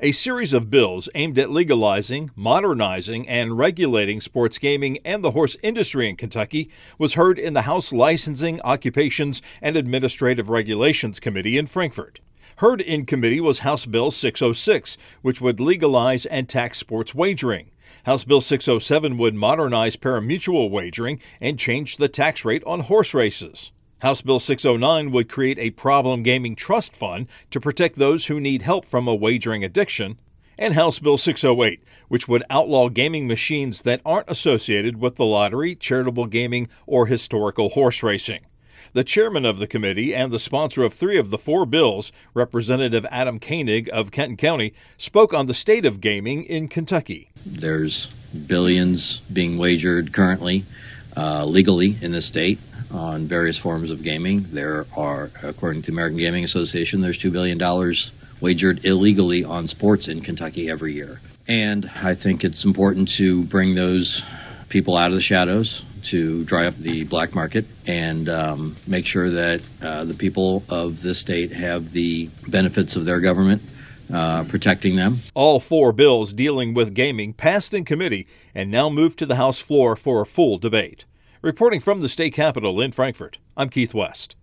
A series of bills aimed at legalizing, modernizing, and regulating sports gaming and the horse industry in Kentucky was heard in the House Licensing, Occupations, and Administrative Regulations Committee in Frankfort. Heard in committee was House Bill 606, which would legalize and tax sports wagering. House Bill 607 would modernize parimutuel wagering and change the tax rate on horse races. House Bill 609 would create a problem gaming trust fund to protect those who need help from a wagering addiction, and House Bill 608, which would outlaw gaming machines that aren't associated with the lottery, charitable gaming, or historical horse racing. The chairman of the committee and the sponsor of 3 of the 4 bills, Representative Adam Koenig of Kenton County, spoke on the state of gaming in Kentucky. There's billions being wagered currently legally in the state on various forms of gaming. There are, according to the American Gaming Association, there's $2 billion wagered illegally on sports in Kentucky every year. And I think it's important to bring those people out of the shadows, to dry up the black market, and make sure that the people of this state have the benefits of their government protecting them. All 4 bills dealing with gaming passed in committee and now moved to the House floor for a full debate. Reporting from the state capitol in Frankfort, I'm Keith West.